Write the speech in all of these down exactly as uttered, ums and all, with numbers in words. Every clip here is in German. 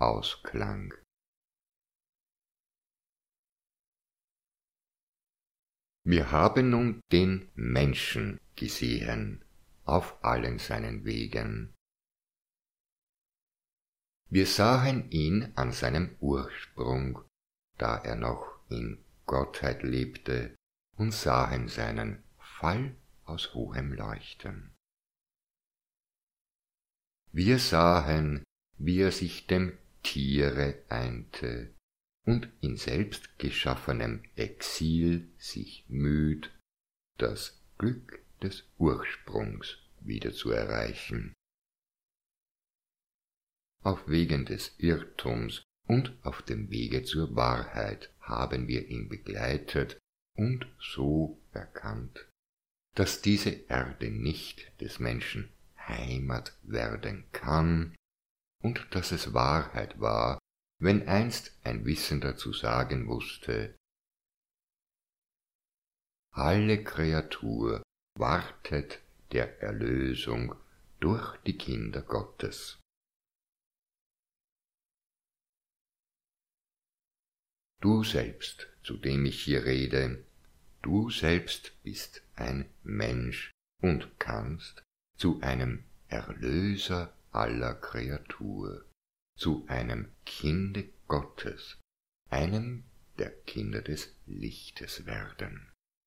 ausklang. Wir haben nun den Menschen gesehen auf allen seinen Wegen. Wir sahen ihn an seinem Ursprung, da er noch in Gottheit lebte, und sahen seinen Fall aus hohem Leuchten. Wir sahen, wie er sich dem Tiere einte und in selbst geschaffenem Exil sich müht, das Glück des Ursprungs wieder zu erreichen. Auf Wegen des Irrtums und auf dem Wege zur Wahrheit haben wir ihn begleitet und so erkannt, dass diese Erde nicht des Menschen Heimat werden kann und dass es Wahrheit war, wenn einst ein Wissender zu sagen wusste: Alle Kreatur wartet der Erlösung durch die Kinder Gottes. Du selbst, zu dem ich hier rede, du selbst bist ein Mensch und kannst zu einem Erlöser aller Kreatur, zu einem Kinde Gottes, einem der Kinder des Lichtes werden.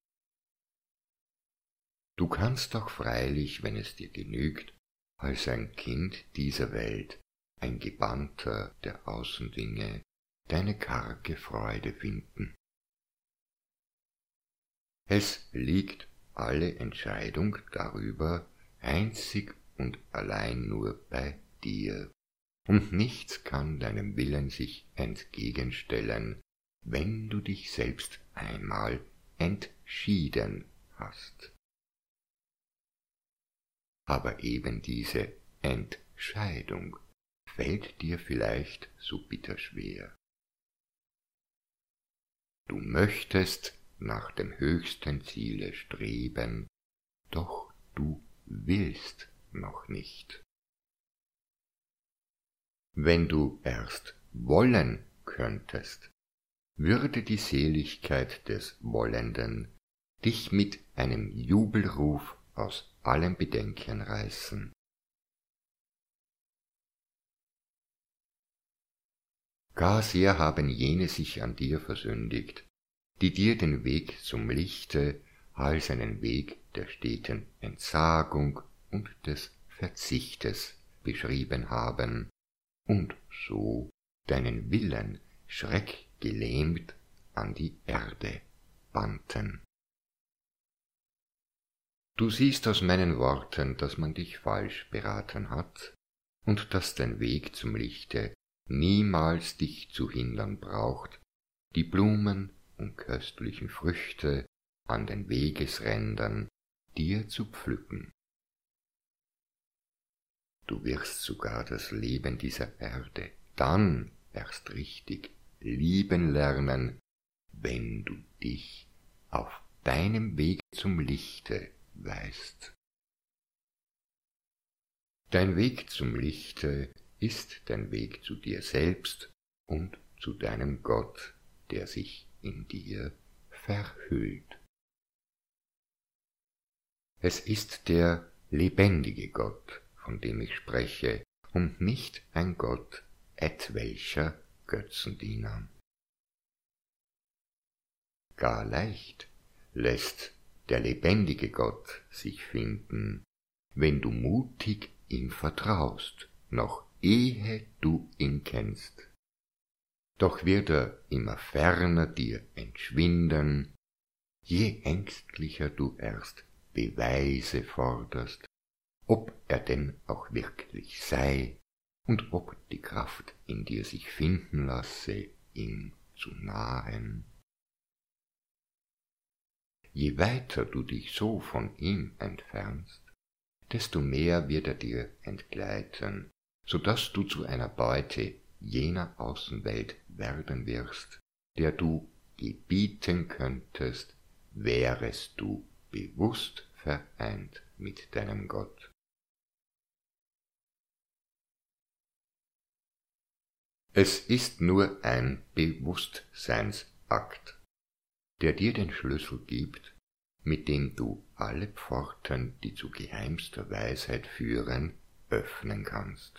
Du kannst doch freilich, wenn es dir genügt, als ein Kind dieser Welt, ein Gebannter der Außendinge, deine karge Freude finden. Es liegt alle Entscheidung darüber einzig und allein nur bei dir, und nichts kann deinem Willen sich entgegenstellen, wenn du dich selbst einmal entschieden hast. Aber eben diese Entscheidung fällt dir vielleicht so bitter schwer. Du möchtest nach dem höchsten Ziele streben, doch du willst noch nicht. Wenn du erst wollen könntest, würde die Seligkeit des Wollenden dich mit einem Jubelruf aus allem Bedenken reißen. Gar sehr haben jene sich an dir versündigt, die dir den Weg zum Lichte als einen Weg der steten Entsagung und des Verzichtes beschrieben haben und so deinen Willen schreckgelähmt an die Erde bannten. Du siehst aus meinen Worten, dass man dich falsch beraten hat und dass dein Weg zum Lichte niemals dich zu hindern braucht, die Blumen und köstlichen Früchte an den Wegesrändern dir zu pflücken. Du wirst sogar das Leben dieser Erde dann erst richtig lieben lernen, wenn du dich auf deinem Weg zum Lichte weißt. Dein Weg zum Lichte ist dein Weg zu dir selbst und zu deinem Gott, der sich in dir verhüllt. Es ist der lebendige Gott, von dem ich spreche, und nicht ein Gott etwelcher Götzendiener. Gar leicht lässt der lebendige Gott sich finden, wenn du mutig ihm vertraust, noch ehe du ihn kennst. Doch wird er immer ferner dir entschwinden, je ängstlicher du erst Beweise forderst, ob er denn auch wirklich sei und ob die Kraft in dir sich finden lasse, ihm zu nahen. Je weiter du dich so von ihm entfernst, desto mehr wird er dir entgleiten, so daß du zu einer Beute jener Außenwelt werden wirst, der du gebieten könntest, wärest du bewusst vereint mit deinem Gott. Es ist nur ein Bewusstseinsakt, der dir den Schlüssel gibt, mit dem du alle Pforten, die zu geheimster Weisheit führen, öffnen kannst.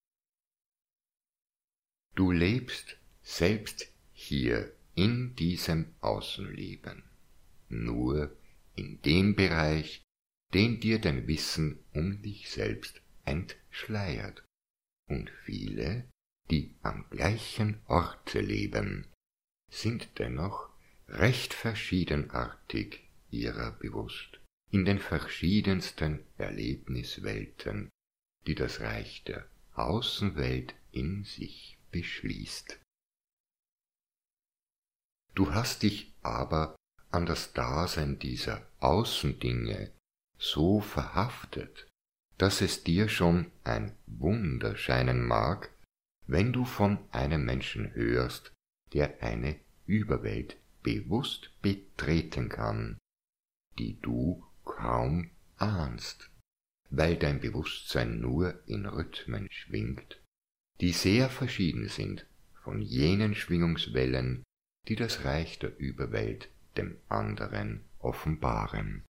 Du lebst selbst hier in diesem Außenleben, nur in dem Bereich, den dir dein Wissen um dich selbst entschleiert, und viele, die am gleichen Orte leben, sind dennoch recht verschiedenartig ihrer bewusst, in den verschiedensten Erlebniswelten, die das Reich der Außenwelt in sich beschließt. Du hast dich aber an das Dasein dieser Außendinge so verhaftet, dass es dir schon ein Wunder scheinen mag, wenn du von einem Menschen hörst, der eine Überwelt bewusst betreten kann, die du kaum ahnst, weil dein Bewusstsein nur in Rhythmen schwingt, die sehr verschieden sind von jenen Schwingungswellen, die das Reich der Überwelt dem anderen offenbaren.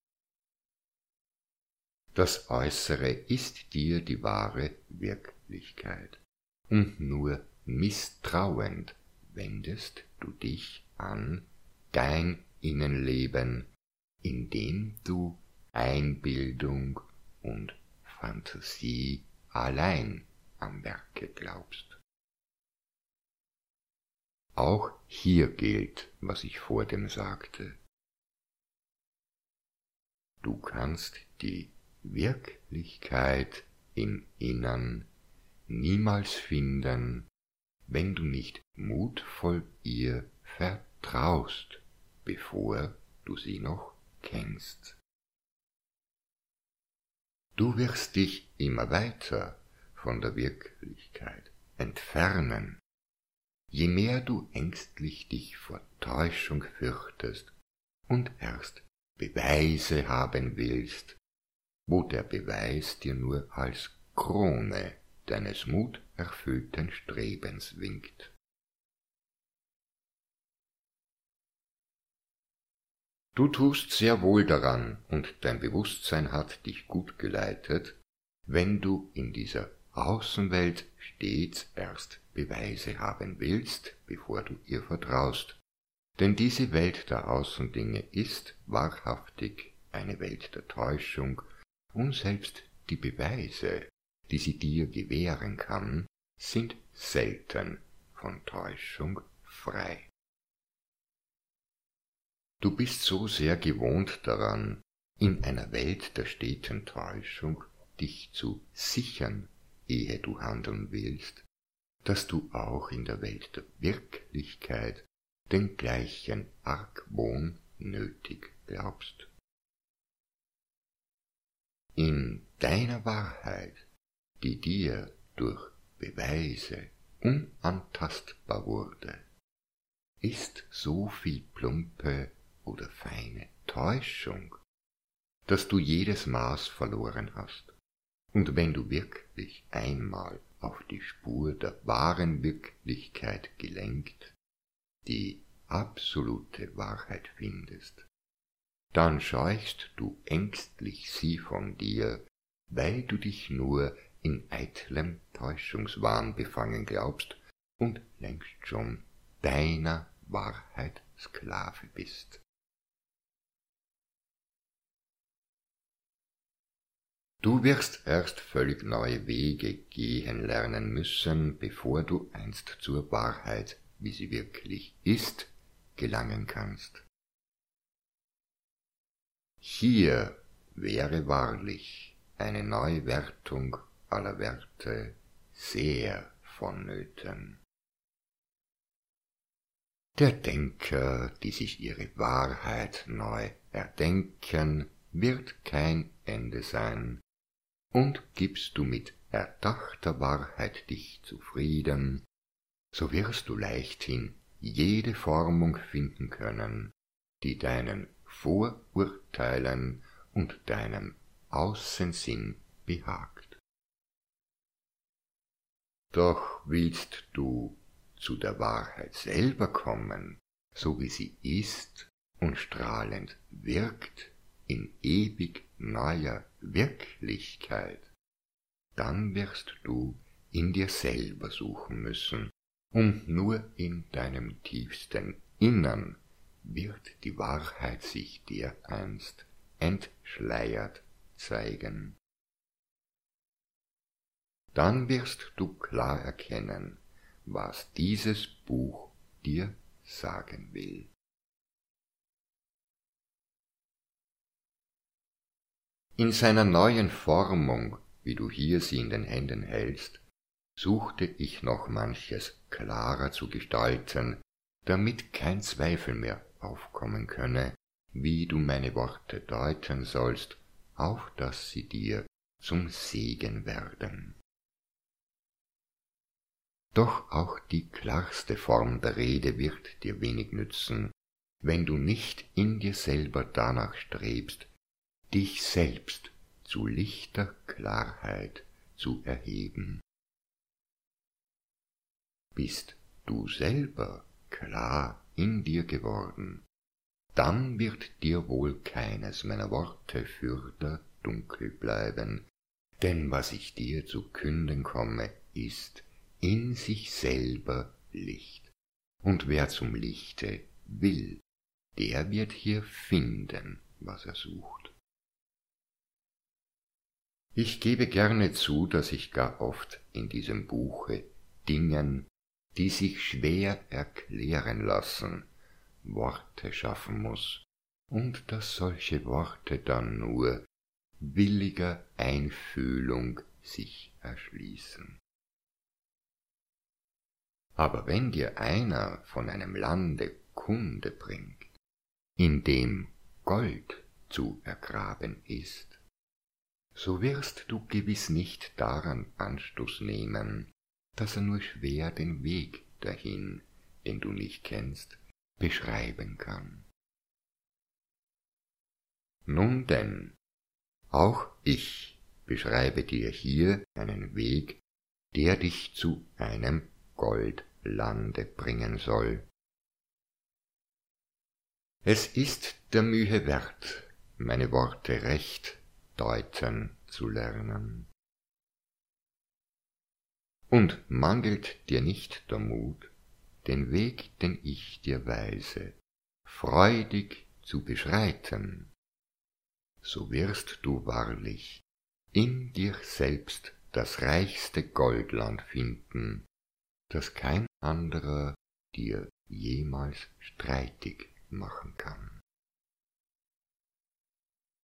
Das Äußere ist dir die wahre Wirklichkeit, und nur misstrauend wendest du dich an dein Innenleben, indem du Einbildung und Fantasie allein am Werke glaubst. Auch hier gilt, was ich vordem sagte. Du kannst die Wirklichkeit im Innern niemals finden, wenn du nicht mutvoll ihr vertraust, bevor du sie noch kennst. Du wirst dich immer weiter von der Wirklichkeit entfernen, je mehr du ängstlich dich vor Täuschung fürchtest und erst Beweise haben willst, wo der Beweis dir nur als Krone deines muterfüllten Strebens winkt. Du tust sehr wohl daran, und dein Bewusstsein hat dich gut geleitet, wenn du in dieser Außenwelt stets erst Beweise haben willst, bevor du ihr vertraust. Denn diese Welt der Außendinge ist wahrhaftig eine Welt der Täuschung, und selbst die Beweise, die sie dir gewähren kann, sind selten von Täuschung frei. Du bist so sehr gewohnt daran, in einer Welt der steten Täuschung dich zu sichern, ehe du handeln willst, dass du auch in der Welt der Wirklichkeit den gleichen Argwohn nötig glaubst. In deiner Wahrheit, die dir durch Beweise unantastbar wurde, ist so viel plumpe oder feine Täuschung, dass du jedes Maß verloren hast. Und wenn du wirklich einmal auf die Spur der wahren Wirklichkeit gelenkt, die absolute Wahrheit findest, dann scheuchst du ängstlich sie von dir, weil du dich nur in eitlem Täuschungswahn befangen glaubst und längst schon deiner Wahrheit Sklave bist. Du wirst erst völlig neue Wege gehen lernen müssen, bevor du einst zur Wahrheit, wie sie wirklich ist, gelangen kannst. Hier wäre wahrlich eine Neuwertung aller Werte sehr vonnöten. Der Denker, die sich ihre Wahrheit neu erdenken, wird kein Ende sein, und gibst du mit erdachter Wahrheit dich zufrieden, so wirst du leichthin jede Formung finden können, die deinen Vorurteilen und deinem Außensinn behagt. Doch willst du zu der Wahrheit selber kommen, so wie sie ist und strahlend wirkt in ewig neuer Wirklichkeit, dann wirst du in dir selber suchen müssen, und nur in deinem tiefsten Innern wird die Wahrheit sich dir einst entschleiert zeigen. Dann wirst du klar erkennen, was dieses Buch dir sagen will. In seiner neuen Formung, wie du hier sie in den Händen hältst, suchte ich noch manches klarer zu gestalten, damit kein Zweifel mehr aufkommen könne, wie du meine Worte deuten sollst, auf dass sie dir zum Segen werden. Doch auch die klarste Form der Rede wird dir wenig nützen, wenn du nicht in dir selber danach strebst, dich selbst zu lichter Klarheit zu erheben. Bist du selber klar in dir geworden, dann wird dir wohl keines meiner Worte fürder dunkel bleiben, denn was ich dir zu künden komme, ist in sich selber Licht, und wer zum Lichte will, der wird hier finden, was er sucht. Ich gebe gerne zu, dass ich gar oft in diesem Buche Dingen, die sich schwer erklären lassen, Worte schaffen muß, und dass solche Worte dann nur williger Einfühlung sich erschließen. Aber wenn dir einer von einem Lande Kunde bringt, in dem Gold zu ergraben ist, so wirst du gewiß nicht daran Anstoß nehmen, dass er nur schwer den Weg dahin, den du nicht kennst, beschreiben kann. Nun denn, auch ich beschreibe dir hier einen Weg, der dich zu einem Goldlande bringen soll. Es ist der Mühe wert, meine Worte recht deuten zu lernen. Und mangelt dir nicht der Mut, den Weg, den ich dir weise, freudig zu beschreiten, so wirst du wahrlich in dir selbst das reichste Goldland finden, das kein anderer dir jemals streitig machen kann.